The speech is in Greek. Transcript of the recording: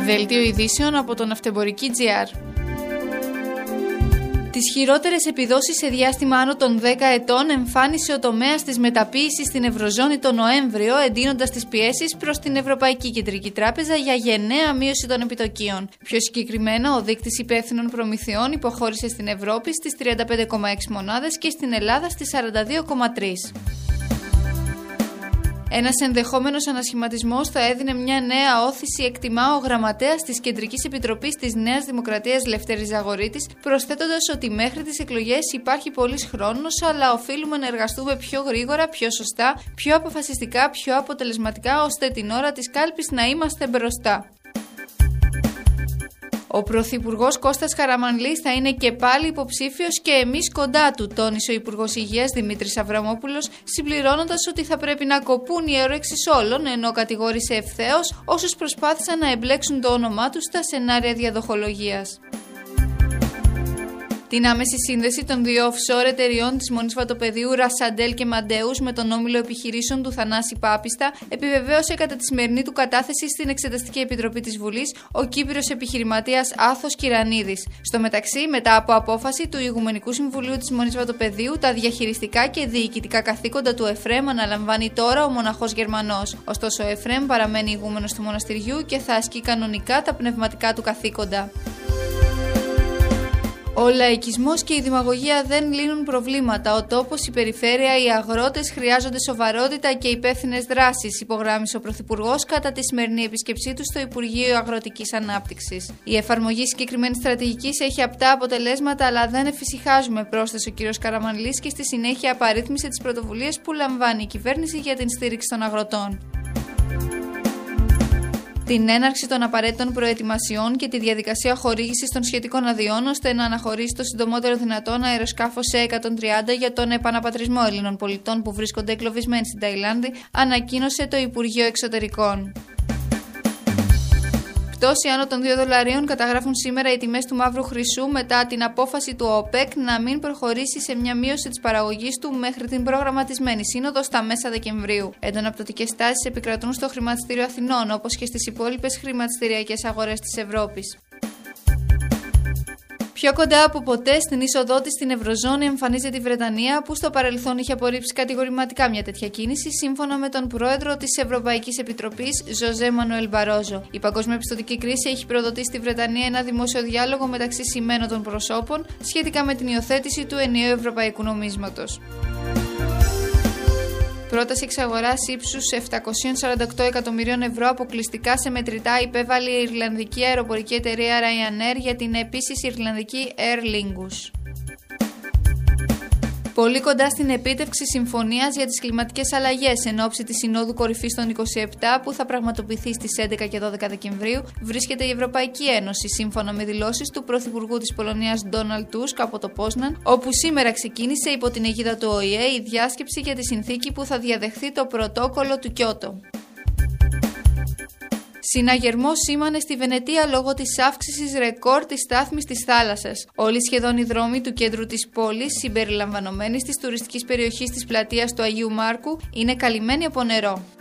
Δελτίο ειδήσεων από το Ναυτεμπορική.gr. Τις χειρότερες επιδόσεις σε διάστημα άνω των 10 ετών εμφάνισε ο τομέας της μεταποίησης στην Ευρωζώνη το Νοέμβριο, εντείνοντας τις πιέσεις προς την Ευρωπαϊκή Κεντρική Τράπεζα για γενναία μείωση των επιτοκίων. Πιο συγκεκριμένα, ο δείκτης υπεύθυνων προμηθειών υποχώρησε στην Ευρώπη στις 35,6 μονάδες και στην Ελλάδα στις 42,3. Ένας ενδεχόμενος ανασχηματισμός θα έδινε μια νέα όθηση, εκτιμά ο γραμματέας της Κεντρικής Επιτροπής της Νέας Δημοκρατίας Λευτέρης Ζαγορίτης, προσθέτοντας ότι μέχρι τις εκλογές υπάρχει πολύς χρόνος, αλλά οφείλουμε να εργαστούμε πιο γρήγορα, πιο σωστά, πιο αποφασιστικά, πιο αποτελεσματικά, ώστε την ώρα της κάλπης να είμαστε μπροστά. Ο Πρωθυπουργός Κώστας Καραμανλής θα είναι και πάλι υποψήφιος και εμείς κοντά του, τόνισε ο Υπουργός Υγείας Δημήτρης Αβραμόπουλος, συμπληρώνοντας ότι θα πρέπει να κοπούν οι αιωρέξεις όλων, ενώ κατηγόρησε ευθέως όσους προσπάθησαν να εμπλέξουν το όνομά τους στα σενάρια διαδοχολογίας. Την άμεση σύνδεση των δύο offshore εταιριών της Μονής Βατοπεδίου Ρασαντέλ και Μαντέους με τον όμιλο επιχειρήσεων του Θανάση Πάπιστα επιβεβαίωσε κατά τη σημερινή του κατάθεση στην Εξεταστική Επιτροπή της Βουλής ο Κύπριος επιχειρηματίας Άθος Κυρανίδης. Στο μεταξύ, μετά από απόφαση του Ηγουμενικού Συμβουλίου της Μονής Βατοπεδίου, τα διαχειριστικά και διοικητικά καθήκοντα του Εφρέμ αναλαμβάνει τώρα ο μοναχός Γερμανός. Ωστόσο, ο Εφρέμ παραμένει ηγούμενος του μοναστηριού και θα ασκεί κανονικά τα πνευματικά του καθήκοντα. Ο λαϊκισμός και η δημαγωγία δεν λύνουν προβλήματα. Ο τόπος, η περιφέρεια, οι αγρότες χρειάζονται σοβαρότητα και υπεύθυνες δράσεις, υπογράμμισε ο Πρωθυπουργός κατά τη σημερινή επίσκεψή του στο Υπουργείο Αγροτικής Ανάπτυξης. Η εφαρμογή συγκεκριμένης στρατηγικής έχει απτά αποτελέσματα, αλλά δεν εφησυχάζουμε, πρόσθεσε ο κ. Καραμανλής και στη συνέχεια απαρίθμησε τις πρωτοβουλίες που λαμβάνει η κυβέρνηση για την στήριξη των αγροτών. Την έναρξη των απαραίτητων προετοιμασιών και τη διαδικασία χορήγησης των σχετικών αδειών, ώστε να αναχωρήσει το συντομότερο δυνατόν αεροσκάφος C-130 για τον επαναπατρισμό Ελλήνων πολιτών που βρίσκονται εγκλωβισμένοι στην Ταϊλάνδη, ανακοίνωσε το Υπουργείο Εξωτερικών. Πτώση άνω των $2 καταγράφουν σήμερα οι τιμές του μαύρου χρυσού μετά την απόφαση του ΟΠΕΚ να μην προχωρήσει σε μια μείωση της παραγωγής του μέχρι την προγραμματισμένη σύνοδο στα μέσα Δεκεμβρίου. Εντοναπτωτικές τάσεις επικρατούν στο χρηματιστήριο Αθηνών, όπως και στις υπόλοιπες χρηματιστηριακές αγορές της Ευρώπης. Πιο κοντά από ποτέ στην είσοδό της στην Ευρωζώνη εμφανίζεται η Βρετανία, που στο παρελθόν είχε απορρίψει κατηγορηματικά μια τέτοια κίνηση, σύμφωνα με τον πρόεδρο της Ευρωπαϊκής Επιτροπής, Ζωζέ Μανουέλ Μπαρόζο. Η παγκόσμια πιστωτική κρίση έχει προδοτήσει στη Βρετανία ένα δημόσιο διάλογο μεταξύ σημαίνωτων προσώπων σχετικά με την υιοθέτηση του ενιαίου ευρωπαϊκού νομίσματος. Πρόταση εξαγοράς ύψους 748 εκατομμυρίων ευρώ αποκλειστικά σε μετρητά υπέβαλε η Ιρλανδική αεροπορική εταιρεία Ryanair για την επίσης Ιρλανδική Aer Lingus. Πολύ κοντά στην επίτευξη συμφωνίας για τις κλιματικές αλλαγές εν ώψη της Συνόδου Κορυφής των 27 που θα πραγματοποιηθεί στις 11 και 12 Δεκεμβρίου βρίσκεται η Ευρωπαϊκή Ένωση, σύμφωνα με δηλώσεις του Πρωθυπουργού της Πολωνίας Ντόναλντ Τούσκ από το Πόσναν, όπου σήμερα ξεκίνησε υπό την αιγίδα του ΟΗΕ η διάσκεψη για τη συνθήκη που θα διαδεχθεί το πρωτόκολλο του Κιώτο. Συναγερμό σήμανε στη Βενετία λόγω της αύξησης ρεκόρ της στάθμης της θάλασσας. Όλοι σχεδόν οι δρόμοι του κέντρου της πόλης, συμπεριλαμβανομένης της τουριστικής περιοχής της πλατείας του Αγίου Μάρκου, είναι καλυμμένοι από νερό.